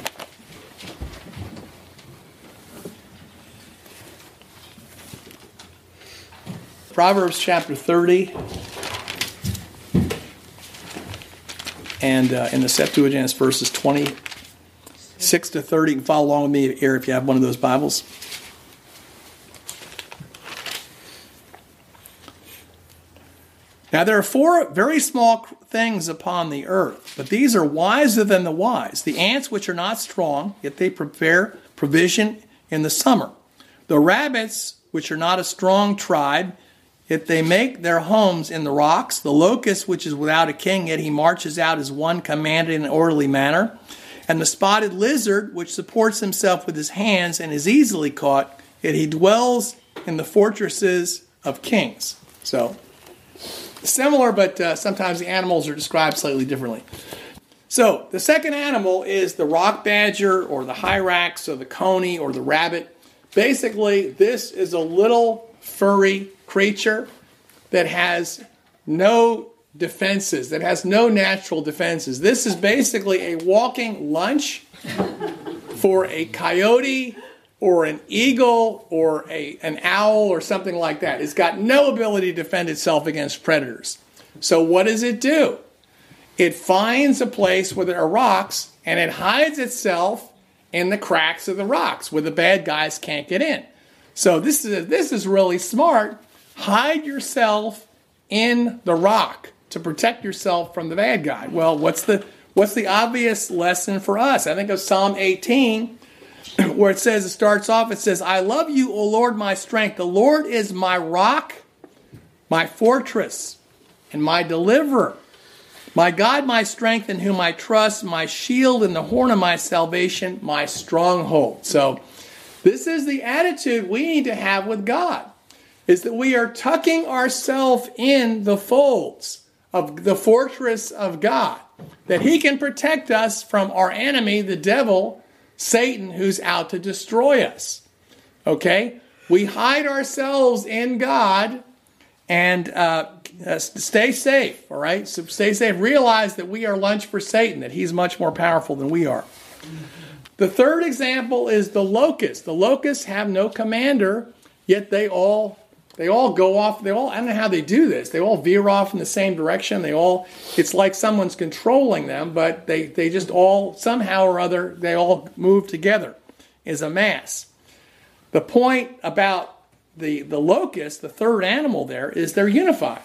Proverbs chapter thirty, and uh, in the Septuagint it's verses twenty-six to thirty. You can follow along with me here if you have one of those Bibles. Now there are four very small things upon the earth, but these are wiser than the wise. The ants, which are not strong, yet they prepare provision in the summer. The rabbits, which are not a strong tribe, yet they make their homes in the rocks. The locust, which is without a king, yet he marches out as one commanded in an orderly manner. And the spotted lizard, which supports himself with his hands and is easily caught, yet he dwells in the fortresses of kings. So, similar, but uh, sometimes the animals are described slightly differently. So, the second animal is the rock badger or the hyrax or the coney or the rabbit. Basically, this is a little furry creature that has no defenses, that has no natural defenses. This is basically a walking lunch for a coyote or an eagle or a, an owl or something like that. It's got no ability to defend itself against predators. So what does it do? It finds a place where there are rocks and it hides itself in the cracks of the rocks where the bad guys can't get in. So this is this is really smart. Hide yourself in the rock to protect yourself from the bad guy. Well, what's the what's the obvious lesson for us? I think of Psalm eighteen, where it says, it starts off, it says, I love you, O Lord, my strength. The Lord is my rock, my fortress, and my deliverer. My God, my strength, in whom I trust, my shield and the horn of my salvation, my stronghold. So this is the attitude we need to have with God, is that we are tucking ourselves in the folds of the fortress of God, that he can protect us from our enemy, the devil, Satan, who's out to destroy us. Okay? We hide ourselves in God and uh, uh, stay safe, all right? So stay safe. Realize that we are lunch for Satan, that he's much more powerful than we are. The third example is the locusts. The locusts have no commander, yet they all they all go off. They all I don't know how they do this. They all veer off in the same direction. They all it's like someone's controlling them, but they they just all somehow or other they all move together as a mass. The point about the the locust, the third animal there, is they're unified.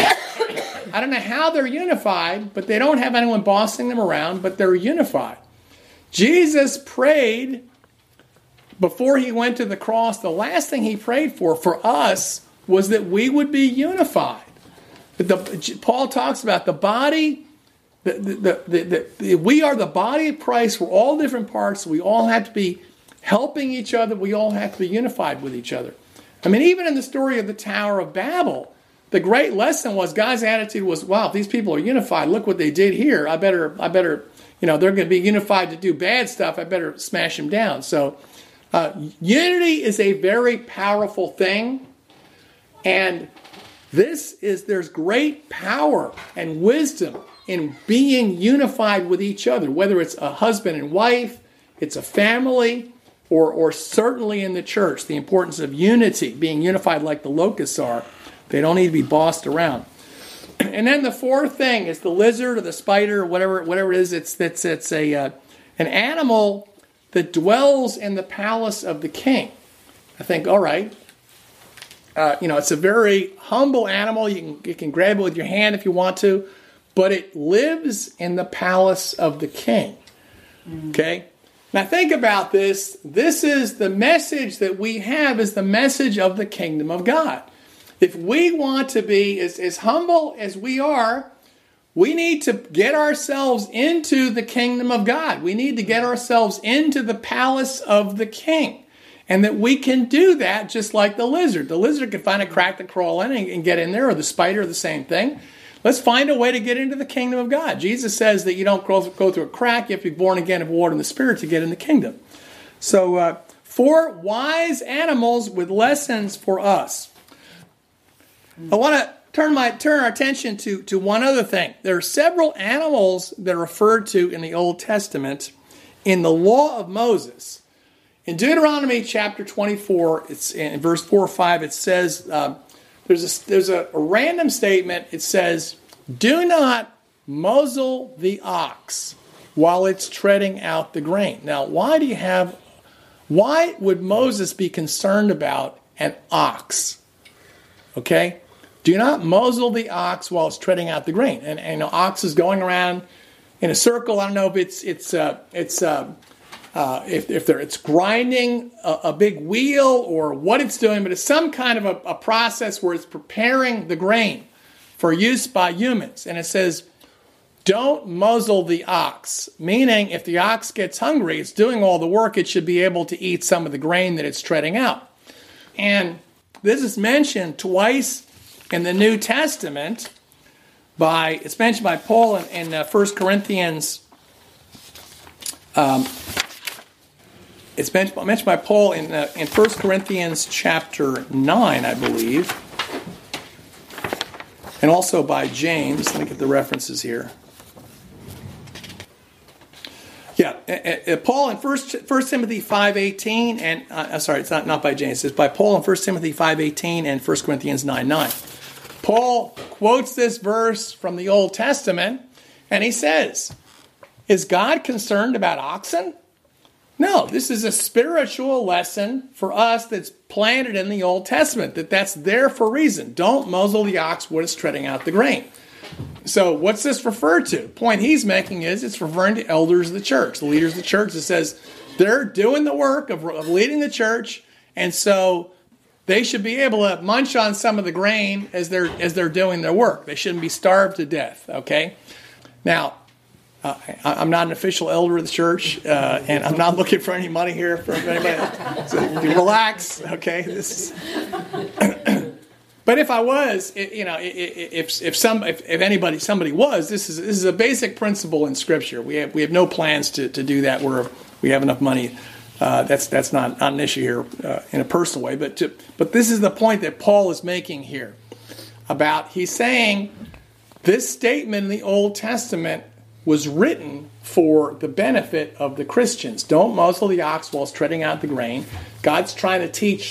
I don't know how they're unified, but they don't have anyone bossing them around, but they're unified. Jesus prayed before he went to the cross. The last thing he prayed for, for us, was that we would be unified. The, Paul talks about the body, the, the, the, the, the, we are the body of Christ. We're all different parts. We all have to be helping each other. We all have to be unified with each other. I mean, even in the story of the Tower of Babel, the great lesson was God's attitude was, wow, if these people are unified, look what they did here. I better, I better, you know, they're going to be unified to do bad stuff. I better smash them down. So uh, unity is a very powerful thing. And this is, there's great power and wisdom in being unified with each other, whether it's a husband and wife, it's a family, or, or certainly in the church, the importance of unity, being unified like the locusts are. They don't need to be bossed around. And then the fourth thing is the lizard or the spider or whatever, whatever it is. It's it's it's a uh, an animal that dwells in the palace of the king. I think, all right, uh, you know, it's a very humble animal. You can you can grab it with your hand if you want to, but it lives in the palace of the king. Mm-hmm. Okay. Now think about this. This is the message that we have. Is the message of the kingdom of God. If we want to be as, as humble as we are, we need to get ourselves into the kingdom of God. We need to get ourselves into the palace of the king. And that we can do that just like the lizard. The lizard can find a crack to crawl in and, and get in there, or the spider, the same thing. Let's find a way to get into the kingdom of God. Jesus says that you don't go, go through a crack. You have to be born again of water and the Spirit to get in the kingdom. So, uh, four wise animals with lessons for us. I want to turn my turn our attention to, to one other thing. There are several animals that are referred to in the Old Testament in the law of Moses. In Deuteronomy chapter twenty-four, it's in verse four or five, it says, uh, there's, a, there's a, a random statement. It says, do not muzzle the ox while it's treading out the grain. Now, why do you have, why would Moses be concerned about an ox? Okay? Do not muzzle the ox while it's treading out the grain. And, and an ox is going around in a circle. I don't know if it's it's uh, it's uh, uh, if if they're, it's grinding a, a big wheel or what it's doing, but it's some kind of a, a process where it's preparing the grain for use by humans. And it says, don't muzzle the ox, meaning if the ox gets hungry, it's doing all the work. It should be able to eat some of the grain that it's treading out. And this is mentioned twice in the New Testament, by it's mentioned by Paul in, in uh, First Corinthians. Um, it's mentioned, mentioned by Paul in uh, in First Corinthians chapter nine, I believe, and also by James. Let me get the references here. Yeah, uh, uh, Paul in First First Timothy five eighteen, and uh, sorry, it's not not by James. It's by Paul in First Timothy five eighteen and First Corinthians nine nine. Paul quotes this verse from the Old Testament, and he says, is God concerned about oxen? No, this is a spiritual lesson for us that's planted in the Old Testament, that that's there for a reason. Don't muzzle the ox when it's treading out the grain. So what's this referred to? The point he's making is it's referring to elders of the church, the leaders of the church. It says they're doing the work of, of leading the church, and so they should be able to munch on some of the grain as they're as they're doing their work. They shouldn't be starved to death, okay? Now, uh, I'm not an official elder of the church, uh, and I'm not looking for any money here from anybody. So relax, okay? This is but if I was, it, you know, if if some if, if anybody somebody was, this is this is a basic principle in Scripture. We have we have no plans to, to do that where we have enough money. Uh, that's that's not, not an issue here uh, in a personal way, but to, but this is the point that Paul is making here about, he's saying this statement in the Old Testament was written for the benefit of the Christians. Don't muzzle the ox while it's treading out the grain. God's trying to teach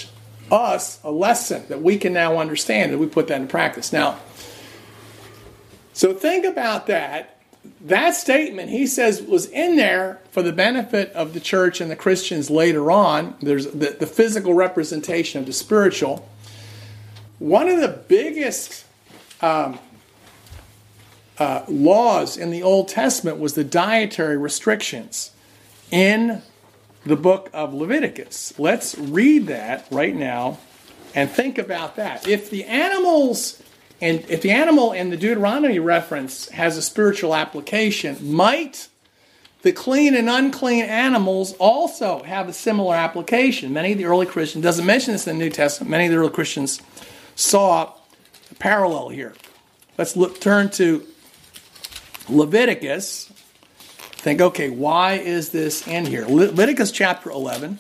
us a lesson that we can now understand, and we put that in practice. Now, so think about that. That statement, he says, was in there for the benefit of the church and the Christians later on. There's the, the physical representation of the spiritual. One of the biggest um, uh, laws in the Old Testament was the dietary restrictions in the book of Leviticus. Let's read that right now and think about that. If the animals... And if the animal in the Deuteronomy reference has a spiritual application, might the clean and unclean animals also have a similar application? Many of the early Christians, doesn't mention this in the New Testament, many of the early Christians saw a parallel here. Let's look, turn to Leviticus. Think, okay, why is this in here? Leviticus chapter eleven.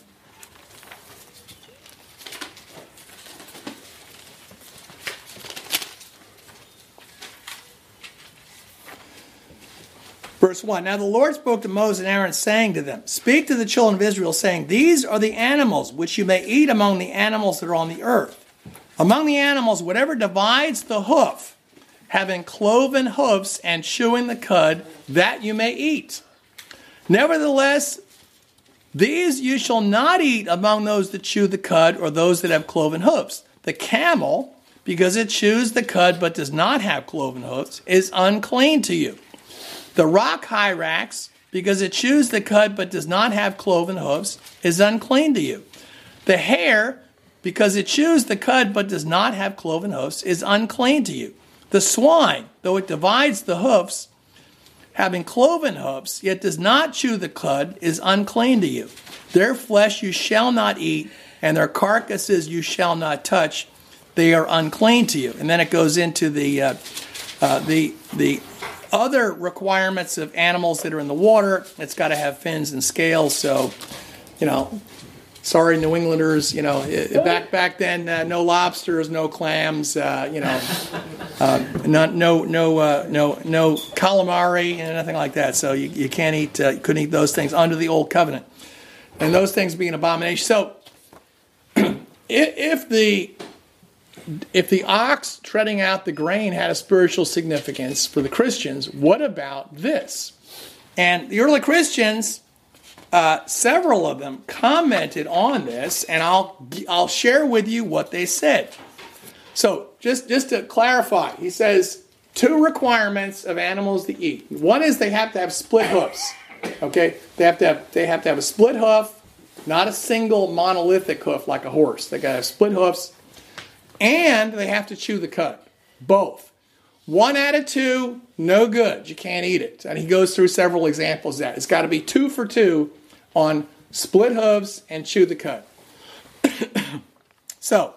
Verse one, now the Lord spoke to Moses and Aaron, saying to them, speak to the children of Israel, saying, these are the animals which you may eat among the animals that are on the earth. Among the animals, whatever divides the hoof, having cloven hoofs and chewing the cud, that you may eat. Nevertheless, these you shall not eat among those that chew the cud or those that have cloven hoofs. The camel, because it chews the cud but does not have cloven hoofs, is unclean to you. The rock hyrax, because it chews the cud but does not have cloven hoofs, is unclean to you. The hare, because it chews the cud but does not have cloven hoofs, is unclean to you. The swine, though it divides the hoofs, having cloven hoofs, yet does not chew the cud, is unclean to you. Their flesh you shall not eat, and their carcasses you shall not touch. They are unclean to you. And then it goes into the uh, uh, the the other requirements of animals that are in the water. It's got to have fins and scales. So, you know, sorry, New Englanders, you know, back back then, uh, no lobsters, no clams, uh, you know, uh, not, no no uh, no no calamari and nothing like that. So you, you can't eat, uh, you couldn't eat those things under the old covenant, and those things being abomination. So if the If the ox treading out the grain had a spiritual significance for the Christians, what about this? And the early Christians, uh, several of them commented on this, and I'll I'll share with you what they said. So just, just to clarify, he says two requirements of animals to eat. One is they have to have split hoofs. Okay, they have to have they have to have a split hoof, not a single monolithic hoof like a horse. They got to have split hoofs. And they have to chew the cud. Both. One out of two, no good. You can't eat it. And he goes through several examples of that. It's got to be two for two on split hooves and chew the cud. So,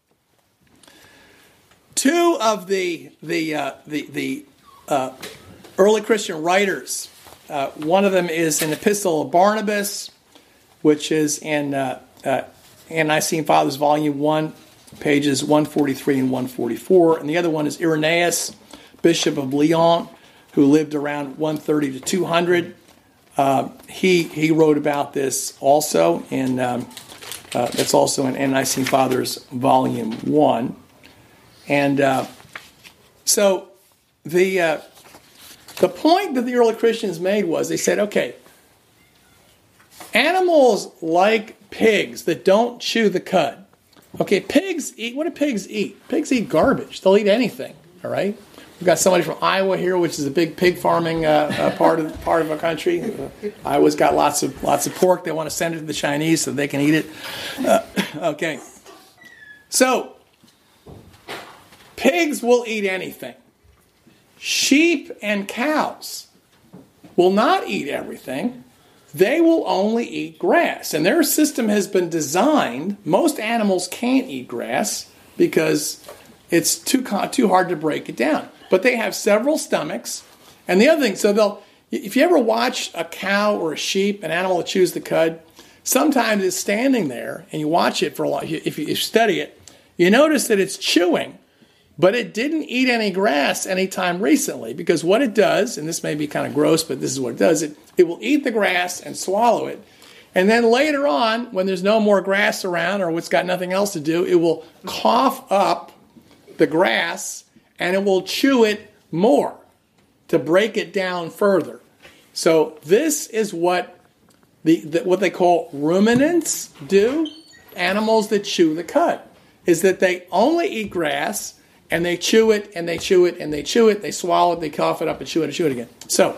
two of the the uh, the, the uh, early Christian writers, uh, one of them is an epistle of Barnabas, which is in uh, uh, Nicene Fathers, Volume one, pages one forty-three and one forty-four. And the other one is Irenaeus, Bishop of Lyon, who lived around one thirty to two hundred. Uh, he he wrote about this also, in um, uh, that's also in Nicene Fathers, Volume one. And uh, so the uh, the point that the early Christians made was, they said, okay, animals like pigs that don't chew the cud. Okay, pigs eat, what do pigs eat? Pigs eat garbage. They'll eat anything, all right? We've got somebody from Iowa here, which is a big pig farming uh, uh, part of part of our country. Uh, Iowa's got lots of lots of pork. They want to send it to the Chinese so they can eat it. Uh, okay, so pigs will eat anything. Sheep and cows will not eat everything. They will only eat grass. And their system has been designed. Most animals can't eat grass because it's too too hard to break it down. But they have several stomachs. And the other thing, so they'll, if you ever watch a cow or a sheep, an animal that chews the cud, sometimes it's standing there and you watch it for a while. If you study it, you notice that it's chewing, but it didn't eat any grass anytime recently, because what it does, and this may be kind of gross, but this is what it does, it, it will eat the grass and swallow it, And then later on, when there's no more grass around or it's got nothing else to do, it will cough up the grass and it will chew it more to break it down further. So this is what the, the what they call ruminants do, animals that chew the cud, is that they only eat grass and they chew it and they chew it and they chew it, they swallow it, they cough it up and chew it and chew it again. So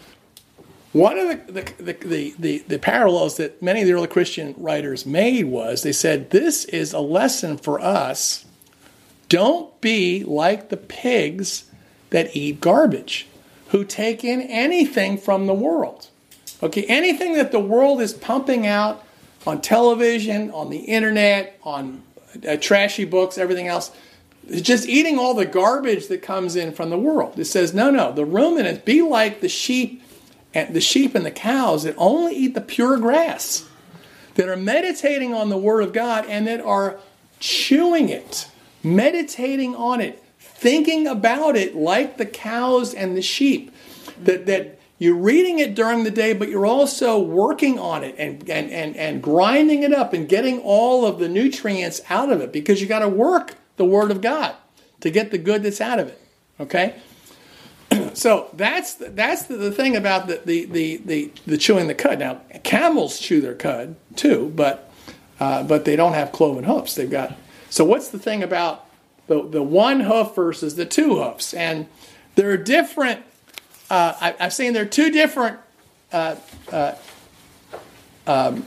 one of the the, the, the, the, the parallels that many of the early Christian writers made was they said, this is a lesson for us. Don't be like the pigs that eat garbage, who take in anything from the world. Okay, anything that the world is pumping out on television, on the internet, on uh, trashy books, everything else, is just eating all the garbage that comes in from the world. It says, no, no, the ruminants, be like the sheep and the sheep and the cows that only eat the pure grass, that are meditating on the Word of God and that are chewing it, meditating on it, thinking about it like the cows and the sheep. That that you're reading it during the day, but you're also working on it and, and, and, and grinding it up and getting all of the nutrients out of it, because you got to work the Word of God to get the good that's out of it. Okay? So that's that's the, the thing about the, the, the, the, the chewing the cud. Now, camels chew their cud too, but uh, but they don't have cloven hoofs. They've got. So what's the thing about the the one hoof versus the two hoofs? And there are different. Uh, I, I've seen there are two different uh, uh, um,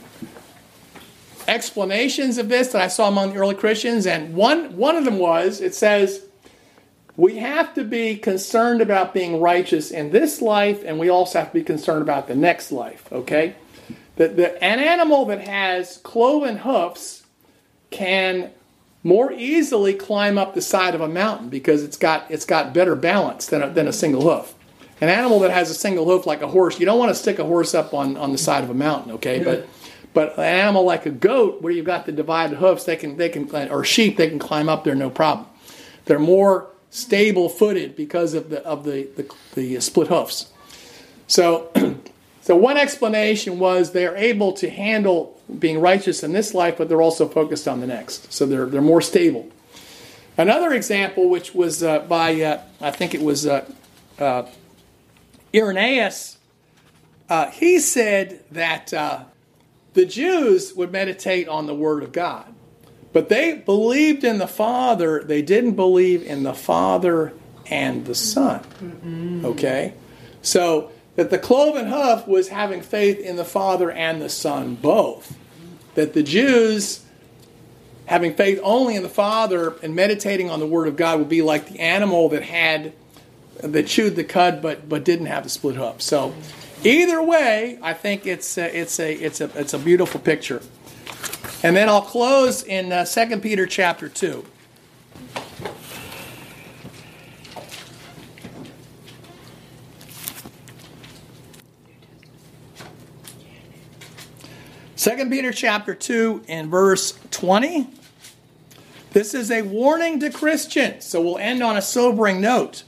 explanations of this that I saw among the early Christians, and one one of them was, it says, we have to be concerned about being righteous in this life, and we also have to be concerned about the next life, okay? The, the, an animal that has cloven hoofs can more easily climb up the side of a mountain because it's got it's got better balance than a, than a single hoof. An animal that has a single hoof like a horse, you don't want to stick a horse up on, on the side of a mountain, okay? But but an animal like a goat, where you've got the divided hoofs, they can they can or sheep, they can climb up there no problem. They're more stable-footed because of the of the, the, the split hoofs. So, so one explanation was they're able to handle being righteous in this life, but they're also focused on the next. So they're they're more stable. Another example, which was uh, by uh, I think it was uh, uh, Irenaeus, uh, he said that uh, the Jews would meditate on the Word of God. But they believed in the Father. They didn't believe in the Father and the Son. Mm-hmm. Okay? So that the cloven hoof was having faith in the Father and the Son both. That the Jews, having faith only in the Father and meditating on the Word of God, would be like the animal that had that chewed the cud but but didn't have the split hoof. So either way, I think it's a, it's a it's a it's a beautiful picture. And then I'll close in uh, Second Peter chapter two. Second Peter chapter two and verse twenty. This is a warning to Christians, so we'll end on a sobering note.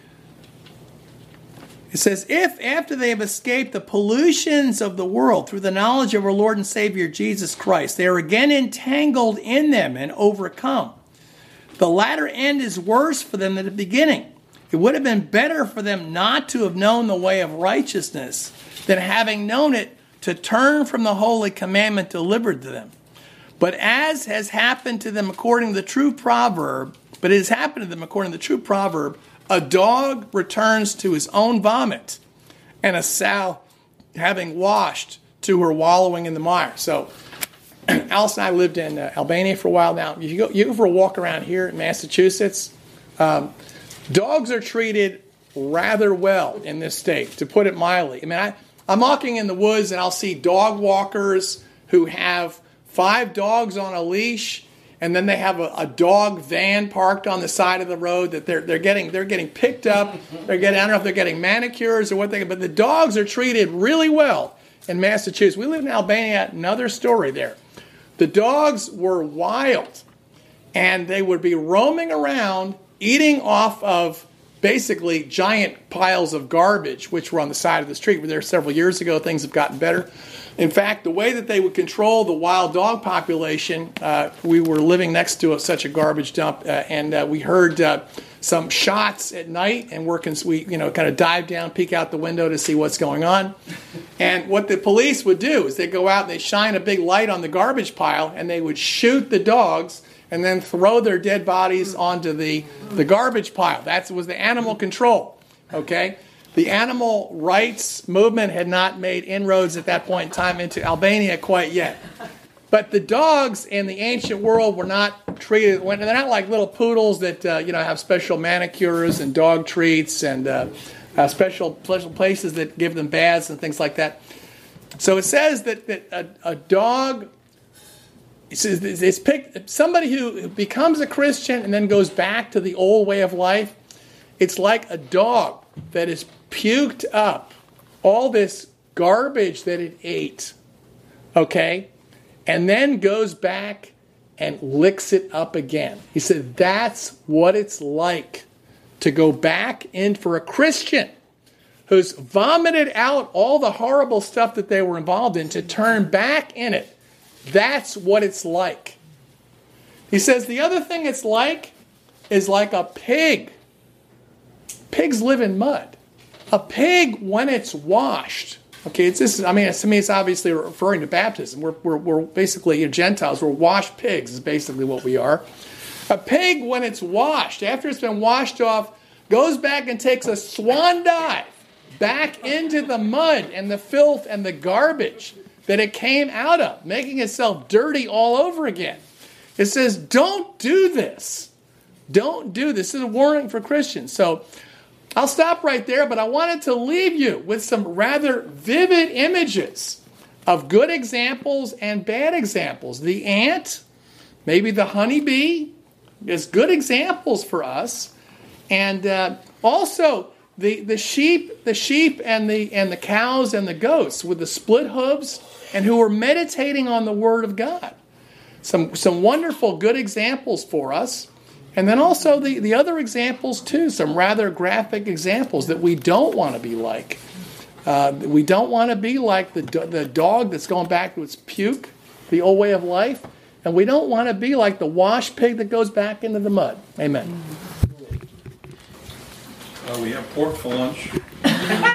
It says, if after they have escaped the pollutions of the world through the knowledge of our Lord and Savior Jesus Christ, they are again entangled in them and overcome, the latter end is worse for them than the beginning. It would have been better for them not to have known the way of righteousness than having known it to turn from the holy commandment delivered to them. But as has happened to them according to the true proverb, but it has happened to them according to the true proverb, a dog returns to his own vomit, and a sow, having washed, to her wallowing in the mire. So, Alice and I lived in uh, Albania for a while now. If you go, you ever walk around here in Massachusetts, um, dogs are treated rather well in this state, to put it mildly. I mean, I, I'm walking in the woods and I'll see dog walkers who have five dogs on a leash. And then they have a, a dog van parked on the side of the road that they're they're getting they're getting picked up. They're getting I don't know if they're getting manicures or what they but the dogs are treated really well in Massachusetts. We lived in Albania, another story there. The dogs were wild, and they would be roaming around, eating off of basically giant piles of garbage, which were on the side of the street. We were there several years ago. Things have gotten better. In fact, the way that they would control the wild dog population, uh, we were living next to a, such a garbage dump, uh, and uh, we heard uh, some shots at night, and we're cons- we you know kind of dive down, peek out the window to see what's going on. And what the police would do is they go out and they shine a big light on the garbage pile, and they would shoot the dogs and then throw their dead bodies onto the, the garbage pile. That was the animal control, okay? The animal rights movement had not made inroads at that point in time into Albania quite yet. But the dogs in the ancient world were not treated, they're not like little poodles that uh, you know have special manicures and dog treats and uh, uh, special, special places that give them baths and things like that. So it says that, that a, a dog... It's, it's picked, somebody who becomes a Christian and then goes back to the old way of life. It's like a dog that has puked up all this garbage that it ate, okay, and then goes back and licks it up again. He said that's what it's like to go back in for a Christian who's vomited out all the horrible stuff that they were involved in to turn back in it. That's what it's like. He says the other thing it's like is like a pig. Pigs live in mud. A pig, when it's washed, okay, it's this. I mean, it's, to me, it's obviously referring to baptism. We're, we're, we're basically, you know, Gentiles. We're washed pigs is basically what we are. A pig, when it's washed, after it's been washed off, goes back and takes a swan dive back into the mud and the filth and the garbage that it came out of, making itself dirty all over again. It says, don't do this. Don't do this. This is a warning for Christians. So I'll stop right there, but I wanted to leave you with some rather vivid images of good examples and bad examples. The ant, maybe the honeybee, is good examples for us. And uh, also the, the sheep, the sheep and the and the cows and the goats with the split hooves, and who are meditating on the Word of God. Some some wonderful, good examples for us. And then also the, the other examples too, some rather graphic examples that we don't want to be like. Uh, we don't want to be like the, the dog that's going back to its puke, the old way of life. And we don't want to be like the washed pig that goes back into the mud. Amen. Uh, we have pork for lunch.